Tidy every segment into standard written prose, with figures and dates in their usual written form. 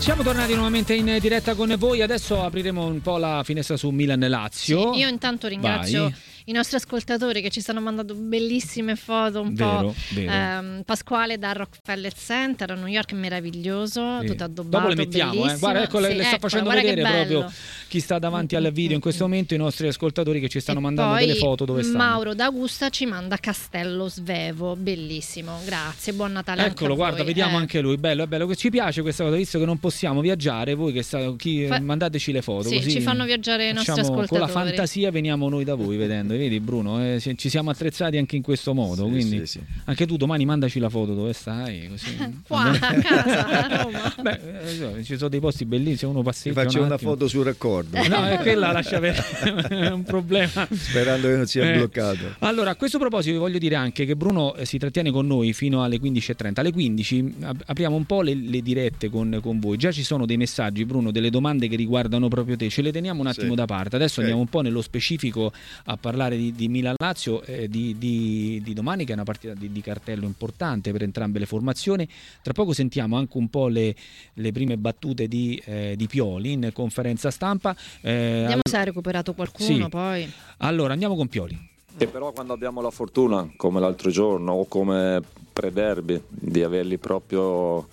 Siamo tornati nuovamente in diretta con voi, adesso apriremo un po' la finestra su Milan-Lazio. Sì, io intanto ringrazio i nostri ascoltatori che ci stanno mandando bellissime foto, vero. Pasquale da Rockefeller Center a New York, meraviglioso, Sì. tutto addobbato, dopo le mettiamo, guarda, ecco, le sta facendo vedere proprio chi sta davanti al video in questo momento, i nostri ascoltatori che ci stanno mandando delle foto dove stanno. Mauro d'Augusta ci manda Castello Svevo, bellissimo, grazie, buon Natale. Eccolo, guarda, voi. Vediamo anche lui, bello, è bello, ci piace questa cosa, visto che non possiamo viaggiare, voi che mandateci le foto, sì, così ci fanno viaggiare i nostri ascoltatori. Con la fantasia veniamo noi da voi vedendo. Vedi Bruno, ci siamo attrezzati anche in questo modo, quindi sì. anche tu domani mandaci la foto dove stai, così. Qua a casa a Roma. Beh, ci sono dei posti bellissimi, uno passeggia. Ti faccio una foto sul raccordo. No, è quella lascia è un problema. Sperando che non sia bloccato. Allora, a questo proposito vi voglio dire anche che Bruno si trattiene con noi fino alle 15:30. Alle 15 apriamo un po' le dirette con voi. Già ci sono dei messaggi, Bruno, delle domande che riguardano proprio te. Ce le teniamo un attimo da parte. Adesso andiamo un po' nello specifico a parlare di Milan-Lazio, di domani, che è una partita di cartello importante per entrambe le formazioni. Tra poco sentiamo anche un po' le prime battute di Pioli in conferenza stampa. Vediamo se ha recuperato qualcuno, poi. Allora, andiamo con Pioli. E però quando abbiamo la fortuna, come l'altro giorno o come pre-derby, di averli proprio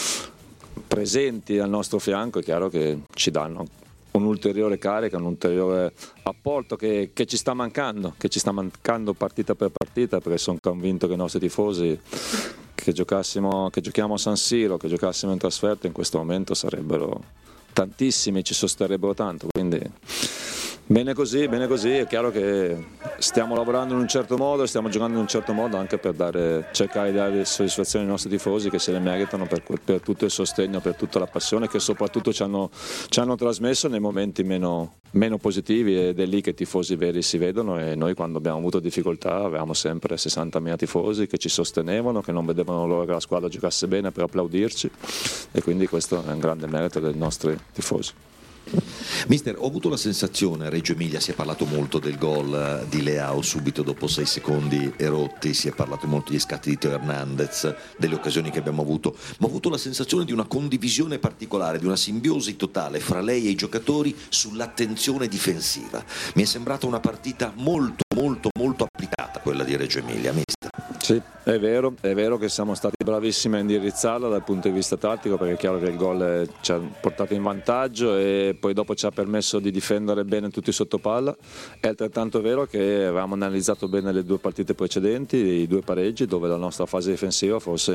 presenti al nostro fianco, è chiaro che ci danno un'ulteriore carica, un ulteriore apporto che ci sta mancando partita per partita, perché sono convinto che i nostri tifosi che giochiamo a San Siro, che giocassimo in trasferta, in questo momento sarebbero tantissimi, ci sosterrebbero tanto, quindi bene così, è chiaro che stiamo lavorando in un certo modo, stiamo giocando in un certo modo anche per cercare di dare soddisfazione ai nostri tifosi, che se le meritano per tutto il sostegno, per tutta la passione che soprattutto ci hanno trasmesso nei momenti meno positivi, ed è lì che i tifosi veri si vedono. E noi, quando abbiamo avuto difficoltà, avevamo sempre 60.000 tifosi che ci sostenevano, che non vedevano l'ora che la squadra giocasse bene per applaudirci, e quindi questo è un grande merito dei nostri tifosi. Mister, ho avuto la sensazione, a Reggio Emilia si è parlato molto del gol di Leao subito dopo 6 secondi erotti, si è parlato molto degli scatti di Teo Hernandez, delle occasioni che abbiamo avuto, ma ho avuto la sensazione di una condivisione particolare, di una simbiosi totale fra lei e i giocatori sull'attenzione difensiva. Mi è sembrata una partita molto applicata, quella di Reggio Emilia, mister. Sì, è vero che siamo stati bravissimi a indirizzarla dal punto di vista tattico, perché è chiaro che il gol ci ha portato in vantaggio e poi dopo ci ha permesso di difendere bene tutti i sottopalla. È altrettanto vero che avevamo analizzato bene le 2 partite precedenti, i 2 pareggi, dove nella nostra fase difensiva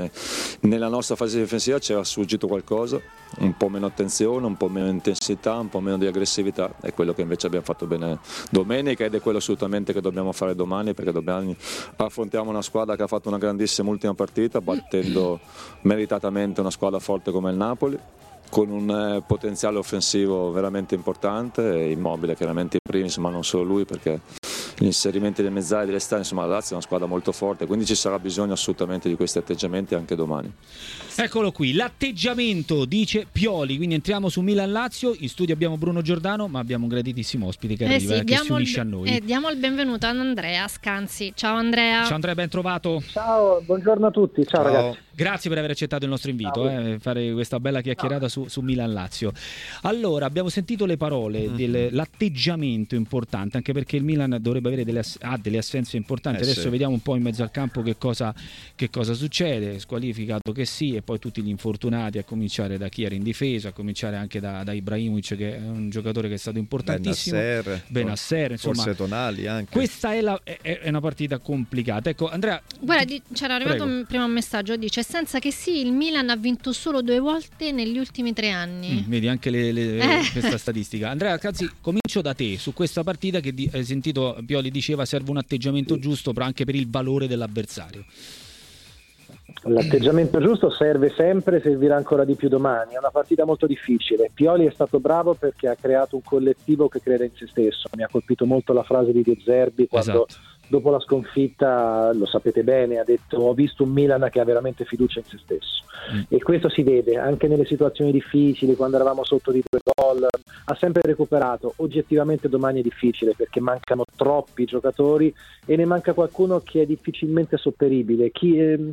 c'era sfuggito qualcosa, un po' meno attenzione, un po' meno intensità, un po' meno di aggressività. È quello che invece abbiamo fatto bene domenica, ed è quello assolutamente che dobbiamo fare domani, perché affrontiamo una squadra che ha fatto una grandissima ultima partita, battendo meritatamente una squadra forte come il Napoli, con un potenziale offensivo veramente importante. Immobile chiaramente in primis, ma non solo lui, perché gli inserimenti dei mezzali e delle esterni, insomma la Lazio è una squadra molto forte, quindi ci sarà bisogno assolutamente di questi atteggiamenti anche domani. Eccolo qui, l'atteggiamento, dice Pioli. Quindi entriamo su Milan-Lazio. In studio abbiamo Bruno Giordano, ma abbiamo un graditissimo ospite che arriva, che si unisce a noi. Diamo il benvenuto ad Andrea Scanzi. Ciao Andrea. Ciao Andrea, ben trovato. Ciao, buongiorno a tutti. Ciao ragazzi. Grazie per aver accettato il nostro invito, fare questa bella chiacchierata su Milan-Lazio. Allora, abbiamo sentito le parole dell'atteggiamento importante, anche perché il Milan dovrebbe avere delle assenze importanti. Adesso vediamo un po' in mezzo al campo che cosa succede, squalificato che sì, e poi tutti gli infortunati, a cominciare da chi era in difesa, a cominciare anche da Ibrahimovic, che è un giocatore che è stato importantissimo, Benasser, insomma, forse Tonali anche. Questa è una partita complicata. Ecco Andrea, guarda, c'era arrivato prima un messaggio, dice: senza che sì, il Milan ha vinto solo 2 volte negli ultimi 3 anni. Vedi anche questa statistica. Andrea Cazzi, comincio da te su questa partita che hai sentito Pioli diceva serve un atteggiamento giusto, però anche per il valore dell'avversario. L'atteggiamento giusto serve sempre, servirà ancora di più domani. È una partita molto difficile. Pioli è stato bravo perché ha creato un collettivo che crede in se stesso. Mi ha colpito molto la frase di De Zerbi quando dopo la sconfitta, lo sapete bene, ha detto: ho visto un Milan che ha veramente fiducia in se stesso. E questo si vede anche nelle situazioni difficili, quando eravamo sotto di 2 gol, ha sempre recuperato. Oggettivamente domani è difficile perché mancano troppi giocatori e ne manca qualcuno che è difficilmente sopperibile. Chi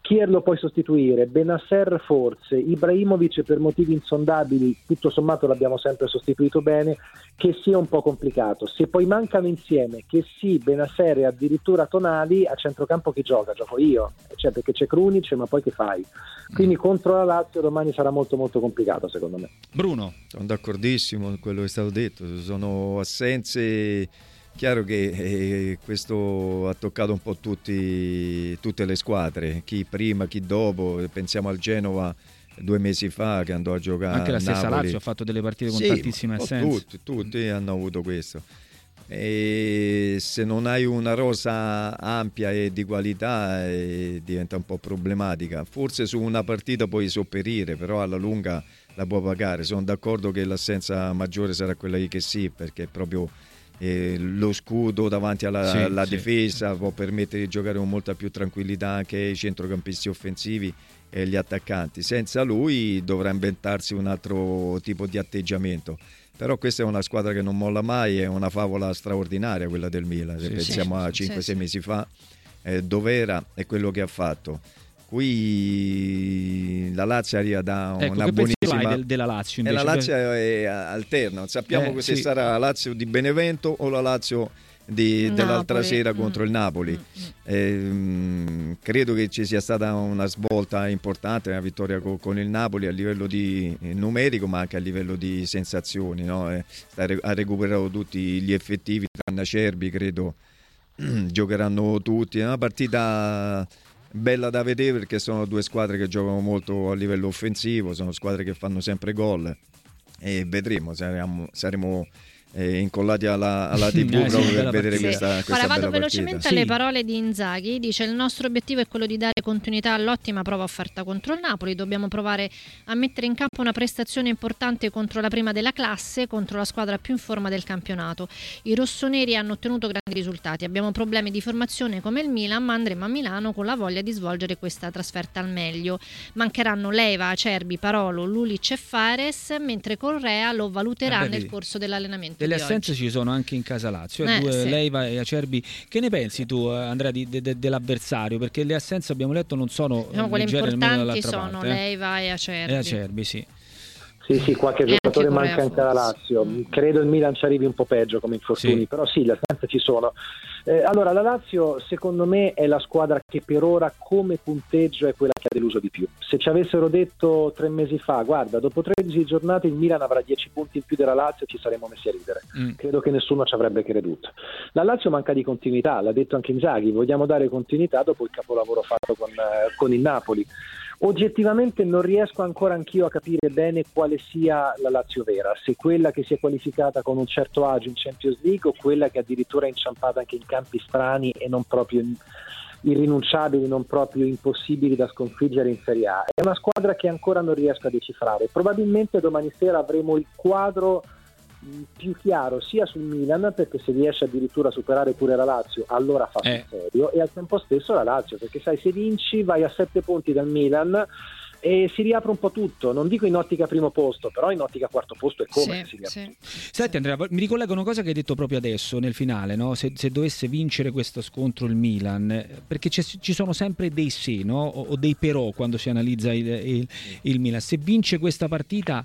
Chi lo puoi sostituire? Benasser forse, Ibrahimovic per motivi insondabili, tutto sommato l'abbiamo sempre sostituito bene, che sia un po' complicato. Se poi mancano insieme che sì, Benasser e addirittura Tonali, a centrocampo chi gioca? Gioco io, cioè perché c'è Krunic, ma poi che fai? Quindi contro la Lazio domani sarà molto molto complicato secondo me. Bruno? Sono d'accordissimo con quello che è stato detto, sono assenze. Chiaro che questo ha toccato un po' tutte le squadre, chi prima, chi dopo. Pensiamo al Genova 2 mesi fa che andò a giocare anche la stessa Napoli. Lazio ha fatto delle partite con sì, tantissime assenze. Tutti hanno avuto questo. E se non hai una rosa ampia e di qualità diventa un po' problematica. Forse su una partita puoi sopperire, però alla lunga la può pagare. Sono d'accordo che l'assenza maggiore sarà quella di Kessie, perché proprio lo scudo davanti alla difesa può permettere di giocare con molta più tranquillità anche i centrocampisti offensivi e gli attaccanti. Senza lui dovrà inventarsi un altro tipo di atteggiamento, però questa è una squadra che non molla mai, è una favola straordinaria quella del Milan, se pensiamo a 5-6 mesi fa dov'era e quello che ha fatto. Qui la Lazio arriva da una buonissima della Lazio invece. E la Lazio è alterna, non sappiamo se sarà la Lazio di Benevento o la Lazio dell'altra sera contro il Napoli. Credo che ci sia stata una svolta importante, una vittoria con il Napoli a livello di numerico ma anche a livello di sensazioni, no? Ha recuperato tutti gli effettivi, tranne Acerbi, credo giocheranno tutti. È una partita bella da vedere perché sono 2 squadre che giocano molto a livello offensivo, sono squadre che fanno sempre gol e vedremo, saremo incollati alla TV proprio per vedere questa Ora vado bella velocemente partita. alle parole di Inzaghi. Dice: il nostro obiettivo è quello di dare continuità all'ottima prova offerta contro il Napoli, dobbiamo provare a mettere in campo una prestazione importante contro la prima della classe, contro la squadra più in forma del campionato. I rossoneri hanno ottenuto grandi risultati, abbiamo problemi di formazione come il Milan, ma andremo a Milano con la voglia di svolgere questa trasferta al meglio. Mancheranno Leiva, Acerbi, Parolo, Lulic e Fares, mentre Correa lo valuterà nel corso dell'allenamento. Delle assenze ci sono anche in casa Lazio, Leiva e Acerbi. Che ne pensi tu, Andrea, dell'avversario? Perché le assenze, abbiamo letto, non sono quelle importanti, sono parte, Leiva e Acerbi. Sì, qualche giocatore manca anche alla Lazio. Credo il Milan ci arrivi un po' peggio come infortuni, però sì, le assenze ci sono. Allora, la Lazio secondo me è la squadra che per ora come punteggio è quella che ha deluso di più. Se ci avessero detto 3 mesi fa, guarda, dopo 13 giornate il Milan avrà 10 punti in più della Lazio, ci saremmo messi a ridere. Credo che nessuno ci avrebbe creduto. La Lazio manca di continuità, l'ha detto anche Inzaghi, vogliamo dare continuità dopo il capolavoro fatto con il Napoli. Oggettivamente non riesco ancora anch'io a capire bene quale sia la Lazio vera, se quella che si è qualificata con un certo agio in Champions League o quella che addirittura è inciampata anche in campi strani e non proprio irrinunciabili, non proprio impossibili da sconfiggere in Serie A. È una squadra che ancora non riesco a decifrare. Probabilmente domani sera avremo il quadro più chiaro sia sul Milan, perché se riesce addirittura a superare pure la Lazio allora fa sul serio, e al tempo stesso la Lazio, perché sai, se vinci vai a 7 punti dal Milan e si riapre un po' tutto, non dico in ottica primo posto, però in ottica quarto posto è come si riapre. Senti Andrea, mi ricollego una cosa che hai detto proprio adesso nel finale, no? Se dovesse vincere questo scontro il Milan, perché ci sono sempre dei se, no? o dei però quando si analizza il Milan. Se vince questa partita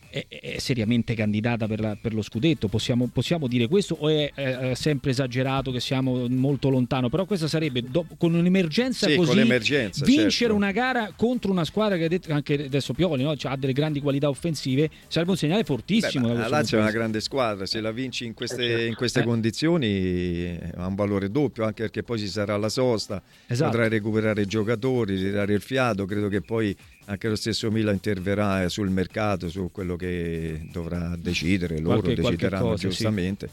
è seriamente candidata per lo scudetto, possiamo dire questo, o è sempre esagerato che siamo molto lontano? Però questa sarebbe con un'emergenza così, con l'emergenza, vincere una gara contro una squadra che ha detto anche adesso Pioli, no? Cioè, ha delle grandi qualità offensive, sarebbe un segnale fortissimo. La Lazio è una grande squadra, se la vinci in queste condizioni ha un valore doppio, anche perché poi ci sarà la sosta, potrai recuperare i giocatori, tirare il fiato. Credo che poi anche lo stesso Milan interverrà sul mercato, su quello che dovrà decidere, loro decideranno giustamente.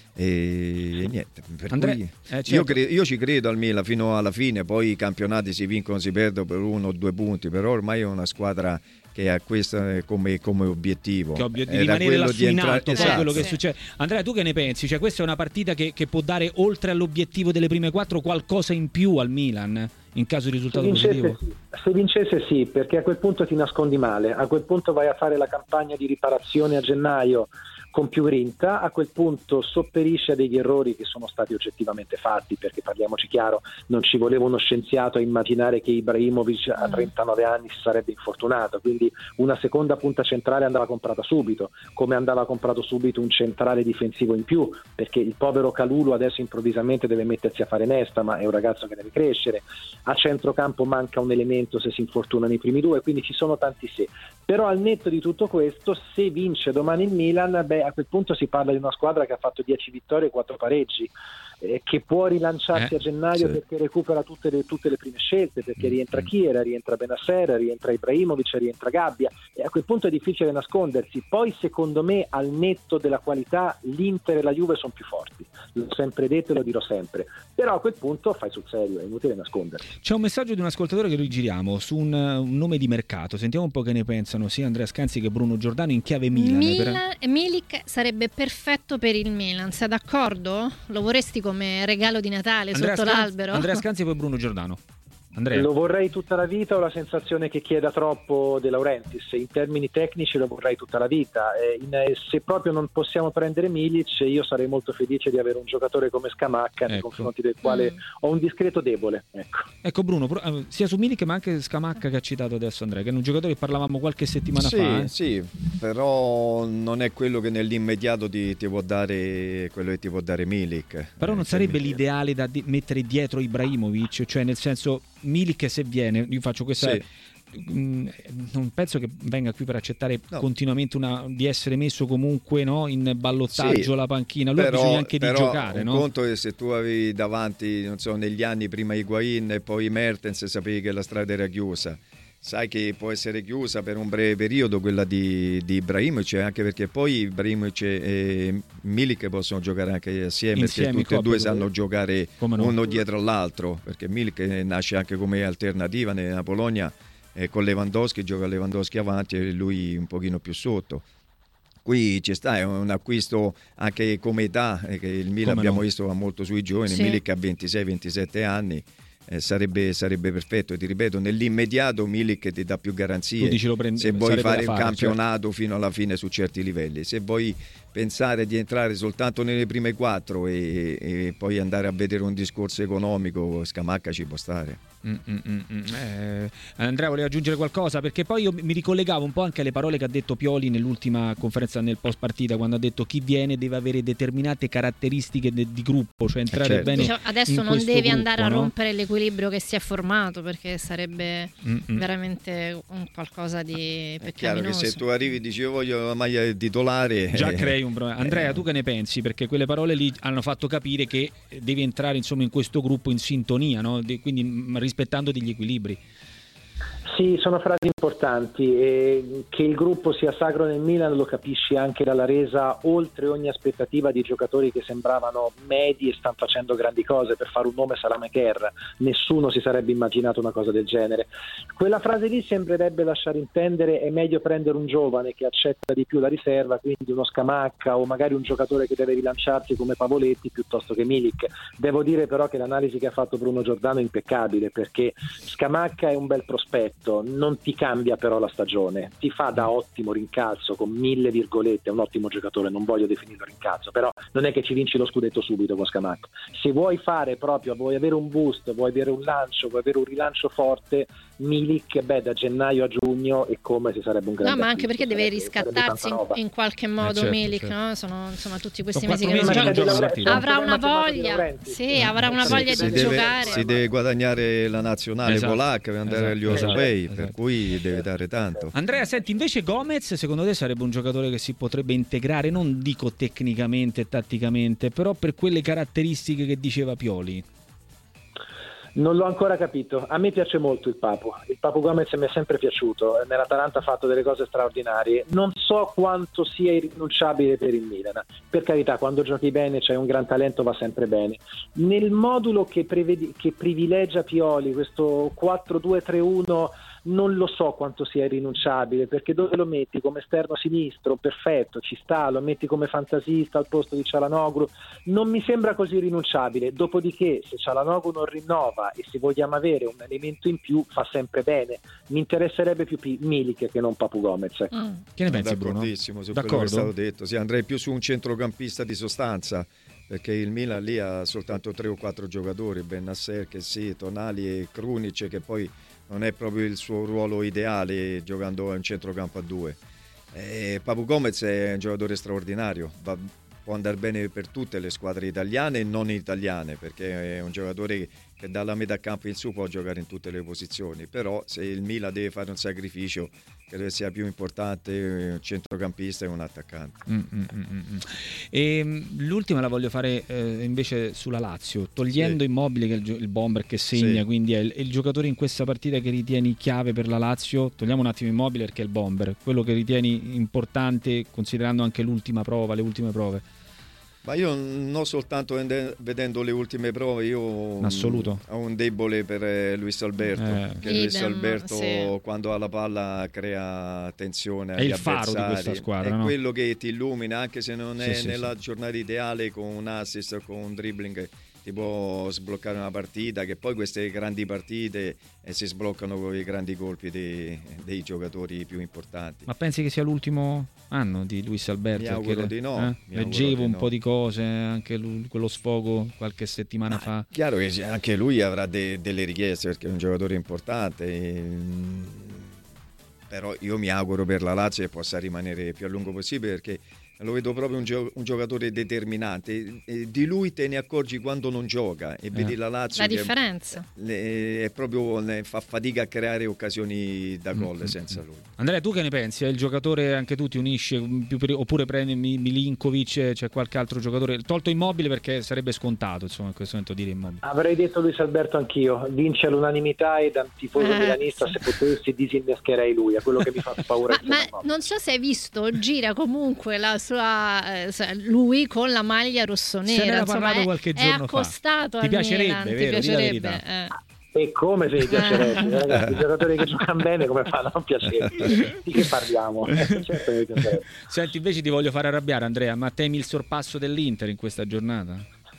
E niente, per cui io ci credo al Milan fino alla fine, poi i campionati si vincono, si perdono per 1 o 2 punti, però ormai è una squadra che ha questo come obiettivo, di rimanere lassù in alto, quello che succede. Andrea, tu che ne pensi? Cioè, questa è una partita che può dare, oltre all'obiettivo delle prime 4, qualcosa in più al Milan in caso di risultato positivo? Sì. Se vincesse sì, perché a quel punto ti nascondi male, a quel punto vai a fare la campagna di riparazione a gennaio con più grinta, a quel punto sopperisce a degli errori che sono stati oggettivamente fatti, perché parliamoci chiaro, non ci voleva uno scienziato a immaginare che Ibrahimovic a 39 anni si sarebbe infortunato, quindi una seconda punta centrale andava comprata subito, come andava comprato subito un centrale difensivo in più, perché il povero Kalulu adesso improvvisamente deve mettersi a fare Nesta, ma è un ragazzo che deve crescere, a centrocampo manca un elemento se si infortuna nei primi due, quindi ci sono tanti se. Però al netto di tutto questo, se vince domani il Milan, a quel punto si parla di una squadra che ha fatto 10 vittorie e 4 pareggi, che può rilanciarsi a gennaio perché recupera tutte le prime scelte, perché rientra Chiera, rientra Benasser, rientra Ibrahimovic, rientra Gabbia, e a quel punto è difficile nascondersi. Poi secondo me, al netto della qualità, l'Inter e la Juve sono più forti, l'ho sempre detto e lo dirò sempre, però a quel punto fai sul serio, è inutile nascondersi. C'è un messaggio di un ascoltatore che rigiriamo su un nome di mercato, sentiamo un po' che ne pensano sia Andrea Scanzi che Bruno Giordano in chiave Milan. Milik sarebbe perfetto per il Milan, sei d'accordo? Lo vorresti come regalo di Natale sotto l'albero? Andrea Scanzi e poi Bruno Giordano. Andrea. Lo vorrei tutta la vita, ho la sensazione che chieda troppo De Laurentiis, in termini tecnici lo vorrei tutta la vita, se proprio non possiamo prendere Milic io sarei molto felice di avere un giocatore come Scamacca, nei confronti del quale ho un discreto debole. Ecco Bruno, sia su Milic ma anche Scamacca che ha citato adesso Andrea, che è un giocatore che parlavamo qualche settimana fa. Sì, però non è quello che nell'immediato ti può dare quello che ti può dare Milic. Però non sarebbe l'ideale da mettere dietro Ibrahimovic, cioè nel senso Milik se viene, io faccio questa non penso che venga qui per accettare continuamente di essere messo comunque in ballottaggio la panchina, lui ha bisogno anche di giocare. Un conto è se tu avevi davanti, non so, negli anni prima Higuain e poi Mertens, sapevi che la strada era chiusa. Sai che può essere chiusa per un breve periodo quella di Ibrahimovic, anche perché poi Ibrahimovic e Milik possono giocare anche assieme perché tutti e due sanno giocare uno dietro all'altro, perché Milik nasce anche come alternativa nella Polonia con Lewandowski, gioca Lewandowski avanti e lui un pochino più sotto. Qui ci sta, è un acquisto anche come età, che il Milan abbiamo visto va molto sui giovani, Milik ha 26-27 anni. Sarebbe perfetto, ti ripeto, nell'immediato Milik ti dà più garanzie se vuoi fare il campionato fino alla fine su certi livelli, se vuoi pensare di entrare soltanto nelle prime 4 e poi andare a vedere un discorso economico, Scamacca ci può stare. Andrea voleva aggiungere qualcosa, perché poi io mi ricollegavo un po' anche alle parole che ha detto Pioli nell'ultima conferenza nel post partita, quando ha detto chi viene deve avere determinate caratteristiche di gruppo, cioè entrare bene adesso non devi gruppo, andare a rompere l'equilibrio che si è formato, perché sarebbe veramente un qualcosa di peccaminoso. È chiaro che se tu arrivi e dici io voglio la maglia titolare già crei un problema. Andrea, tu che ne pensi? Perché quelle parole lì hanno fatto capire che devi entrare insomma in questo gruppo in sintonia, no? Quindi rispettando degli equilibri. Sì, sono frasi importanti, e che il gruppo sia sacro nel Milan lo capisci anche dalla resa oltre ogni aspettativa di giocatori che sembravano medi e stanno facendo grandi cose. Per fare un nome Salamaker, nessuno si sarebbe immaginato una cosa del genere. Quella frase lì sembrerebbe lasciare intendere è meglio prendere un giovane che accetta di più la riserva, quindi uno Scamacca o magari un giocatore che deve rilanciarsi come Pavoletti piuttosto che Milik. Devo dire però che l'analisi che ha fatto Bruno Giordano è impeccabile, perché Scamacca è un bel prospetto, non ti cambia però la stagione, ti fa da ottimo rincalzo con 1000 virgolette, è un ottimo giocatore, non voglio definirlo rincalzo, però non è che ci vinci lo scudetto subito con Scamacca. Se vuoi fare proprio, vuoi avere un boost, vuoi avere un lancio, vuoi avere un rilancio forte, Milik da gennaio a giugno è come se sarebbe un grande ma anche perché deve riscattarsi in qualche modo Milik, no? Sono insomma tutti questi mesi che non gioca, avrà una voglia avrà una voglia di giocare, si deve guadagnare la nazionale polacca per andare agli europei, per cui deve dare tanto. Andrea, senti, invece Gomez secondo te sarebbe un giocatore che si potrebbe integrare, non dico tecnicamente e tatticamente, però per quelle caratteristiche che diceva Pioli? Non l'ho ancora capito. A me piace molto il Papu Gomez, mi è sempre piaciuto, nell'Atalanta ha fatto delle cose straordinarie, non so quanto sia irrinunciabile per il Milan, per carità, quando giochi bene c'hai un gran talento, va sempre bene. Nel modulo che privilegia Pioli, questo 4-2-3-1 non lo so quanto sia irrinunciabile, perché dove lo metti? Come esterno sinistro? Perfetto, ci sta, lo metti come fantasista al posto di Çalhanoğlu, non mi sembra così irrinunciabile. Dopodiché, se Çalhanoğlu non rinnova e se vogliamo avere un elemento in più, fa sempre bene. Mi interesserebbe più Milik che non Papu Gomez. Che ne pensi, Bruno? D'accordissimo su quello che è stato detto. Sì, andrei più su un centrocampista di sostanza, perché il Milan lì ha soltanto 3 o 4 giocatori, Bennacer, che sì, Tonali e Krunic, che poi non è proprio il suo ruolo ideale giocando in centrocampo a 2. Papu Gomez è un giocatore straordinario, può andare bene per tutte le squadre italiane e non italiane, perché è un giocatore che dalla metà campo in su può giocare in tutte le posizioni, però se il Milan deve fare un sacrificio, credo sia più importante un centrocampista e un attaccante. E l'ultima la voglio fare invece sulla Lazio, togliendo Immobile, che è il bomber che segna, quindi è il giocatore in questa partita che ritieni chiave per la Lazio. Togliamo un attimo Immobile perché è il bomber, quello che ritieni importante considerando anche l'ultima prova, le ultime prove. Ma io non soltanto vedendo le ultime prove, io assoluto ho un debole per Luis Alberto, che Luis Alberto quando ha la palla crea tensione agli avversari. È il faro di questa squadra, è quello che ti illumina, anche se non è nella giornata ideale, con un assist, con un dribbling ti può sbloccare una partita, che poi queste grandi partite si sbloccano con i grandi colpi dei giocatori più importanti. Ma pensi che sia l'ultimo anno di Luis Alberto? Mi auguro di no. Leggevo un po' di cose, anche quello sfogo qualche settimana fa. Chiaro che anche lui avrà delle richieste, perché è un giocatore importante, però io mi auguro per la Lazio che possa rimanere più a lungo possibile, perché lo vedo proprio un giocatore determinante. Di lui te ne accorgi quando non gioca e vedi la Lazio, la differenza è proprio, fa fatica a creare occasioni da gol senza lui. Andrea, tu che ne pensi? È il giocatore, anche tu ti unisci oppure prendi Milinkovic, c'è qualche altro giocatore, tolto Immobile perché sarebbe scontato, insomma, in questo momento dire Immobile? Avrei detto Luis Alberto anch'io, vince all'unanimità, e da tifoso milanista se potessi disinnescherei lui, è quello che mi fa paura. ma non so se hai visto, gira comunque la sua lui con la maglia rossonera, se ne era parlato qualche giorno fa. È accostato ti piacerebbe, Milan, vero? Ti piacerebbe? E come se mi piacerebbe, ragazzi, i giocatori che giocano bene come fanno a non piacere? Di che parliamo? Certo mi piacerebbe. Senti, invece ti voglio fare arrabbiare, Andrea, ma temi il sorpasso dell'Inter in questa giornata?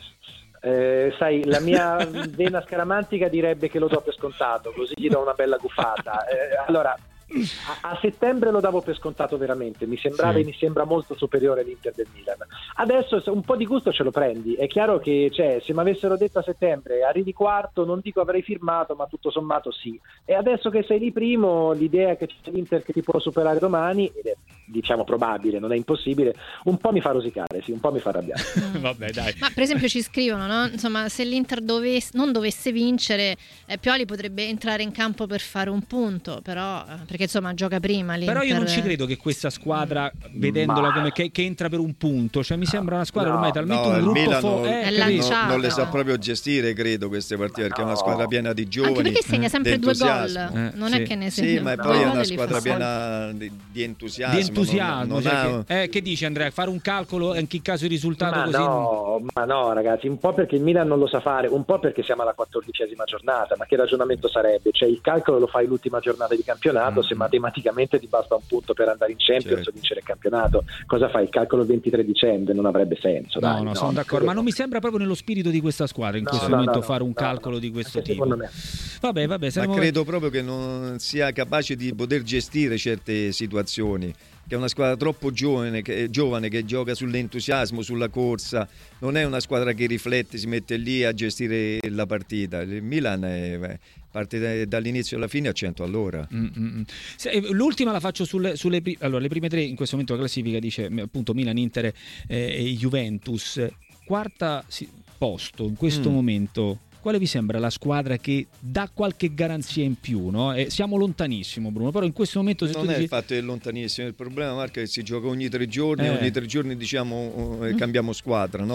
Sai, la mia vena scaramantica direbbe che lo do per scontato, così gli do una bella gufata. Allora, a settembre lo davo per scontato veramente, mi sembrava e mi sembra molto superiore l'Inter del Milan. Adesso un po' di gusto ce lo prendi, è chiaro che se mi avessero detto a settembre arrivi quarto, non dico avrei firmato, ma tutto sommato sì. E adesso che sei lì primo, l'idea che c'è l'Inter che ti può superare domani, ed è diciamo probabile, non è impossibile, un po' mi fa rosicare, un po' mi fa arrabbiare. Vabbè, dai. Ma per esempio ci scrivono, no? Insomma, se l'Inter non dovesse vincere, Pioli potrebbe entrare in campo per fare un punto, però perché insomma gioca prima l'Inter. Però io non ci credo che questa squadra, vedendola come che entra per un punto, cioè mi sembra una squadra ormai talmente un gruppo non le sa proprio gestire, credo, queste partite, perché è una squadra piena di giovani, anche perché segna sempre 2 gol, non è che ne segna. Sì, ma poi è una squadra piena di entusiasmo. Che dici, Andrea? Fare un calcolo anche in caso di risultato così? Ma no, ragazzi, un po' perché il Milan non lo sa fare, un po' perché siamo alla 14ª giornata, ma che ragionamento sarebbe? Cioè il calcolo lo fai l'ultima giornata di campionato, se matematicamente ti basta un punto per andare in Champions o vincere il campionato, cosa fai? Il calcolo il 23 dicembre non avrebbe senso. No, sono d'accordo, ma non mi sembra proprio nello spirito di questa squadra in questo momento fare un calcolo di questo tipo. Secondo me. Vabbè, ma credo proprio che non sia capace di poter gestire certe situazioni, che è una squadra troppo giovane che gioca sull'entusiasmo, sulla corsa, non è una squadra che riflette, si mette lì a gestire la partita. Il Milan parte dall'inizio alla fine a 100 all'ora. L'ultima la faccio allora, le prime 3 in questo momento la classifica dice appunto Milan, Inter e Juventus. Quarta posto in questo momento. Quale vi sembra la squadra che dà qualche garanzia in più? No? Siamo lontanissimo, Bruno, però in questo momento non è il fatto che è lontanissimo, il problema, Marco, è che si gioca ogni 3 giorni, ogni 3 giorni diciamo cambiamo squadra, no?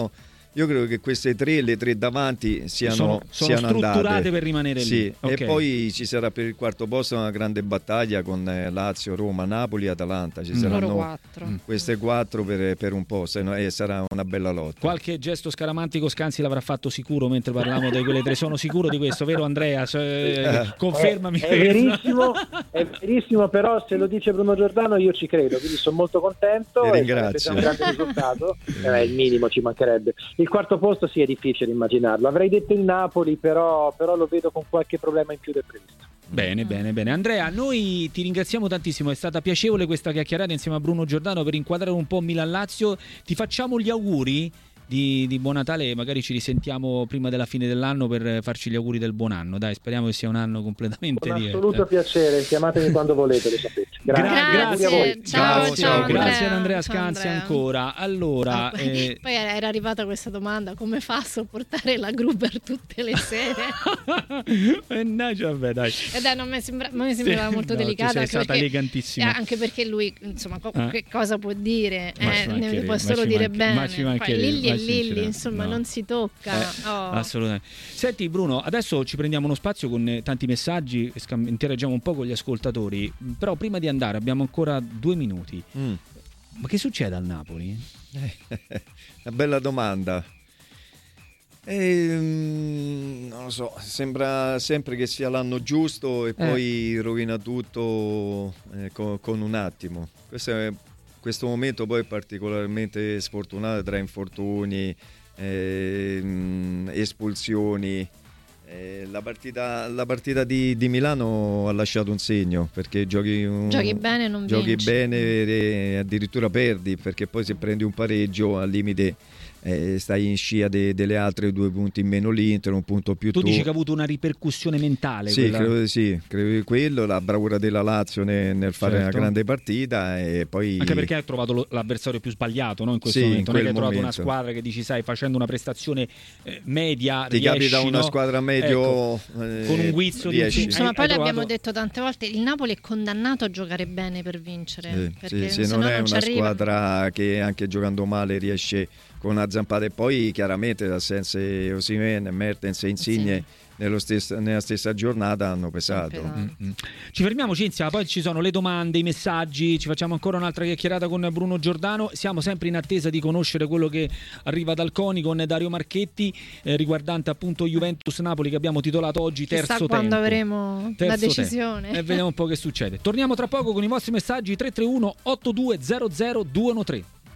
io credo che le tre davanti siano strutturate andate per rimanere sì. lì. Okay. E poi ci sarà per il quarto posto una grande battaglia con Lazio, Roma, Napoli e Atalanta. Ci saranno queste 4 per un posto e sarà una bella lotta. Qualche gesto scaramantico Scanzi l'avrà fatto sicuro mentre parlavamo di quelle 3. Sono sicuro di questo, vero Andrea? Confermami. È verissimo, però se lo dice Bruno Giordano io ci credo, quindi sono molto contento. Ti ringrazio. È un grande risultato, il minimo ci mancherebbe. Il quarto posto sì, è difficile immaginarlo. Avrei detto il Napoli, però lo vedo con qualche problema in più del previsto. Bene. Andrea, noi ti ringraziamo tantissimo, è stata piacevole questa chiacchierata insieme a Bruno Giordano per inquadrare un po' Milan-Lazio. Ti facciamo gli auguri di buon Natale, magari ci risentiamo prima della fine dell'anno per farci gli auguri del buon anno. Dai, speriamo che sia un anno completamente diverso. Un assoluto piacere, chiamatemi quando volete, lo sapete. Grazie a voi. Ciao, grazie ad Andrea Scanzi ancora. Allora, poi era arrivata questa domanda: come fa a sopportare la Gruber tutte le sere? Vabbè, dai. Non mi sembrava molto delicata, sei stata elegantissima. Anche perché lui, insomma, che cosa può dire? Ne può solo dire bene. Poi Lilli, insomma, no. Non si tocca. Assolutamente. Senti Bruno, adesso ci prendiamo uno spazio con tanti messaggi, interagiamo un po' con gli ascoltatori, però prima di andare abbiamo ancora 2 minuti. Ma che succede al Napoli? Una bella domanda. Non lo so, sembra sempre che sia l'anno giusto e poi rovina tutto con un attimo. Questo momento poi è particolarmente sfortunato tra infortuni, espulsioni. La partita di Milano ha lasciato un segno, perché giochi bene, non giochi vinci. bene e addirittura perdi, perché poi se prendi un pareggio al limite stai in scia delle altre 2 punti in meno l'Inter, un punto più tu. Dici che ha avuto una ripercussione mentale? Sì, quella... credo che quello, la bravura della Lazio nel fare una grande partita, e poi anche perché ha trovato l'avversario più sbagliato, no? In questo momento non è che hai trovato una squadra che dici facendo una prestazione media ti capita una squadra medio, con un guizzo di insomma, poi l'abbiamo detto tante volte, il Napoli è condannato a giocare bene per vincere, perché se non è una squadra che anche giocando male riesce con una zampata, e poi chiaramente l'assenza di Osimhen, Mertens e Insigne nella stessa giornata hanno pesato. Ci fermiamo, Cinzia, poi ci sono le domande, i messaggi, ci facciamo ancora un'altra chiacchierata con Bruno Giordano. Siamo sempre in attesa di conoscere quello che arriva dal CONI con Dario Marchetti, riguardante appunto Juventus-Napoli, che abbiamo titolato oggi terzo tempo. Quando avremo la decisione e vediamo un po' che succede. Torniamo tra poco con i vostri messaggi. 331 8200 213.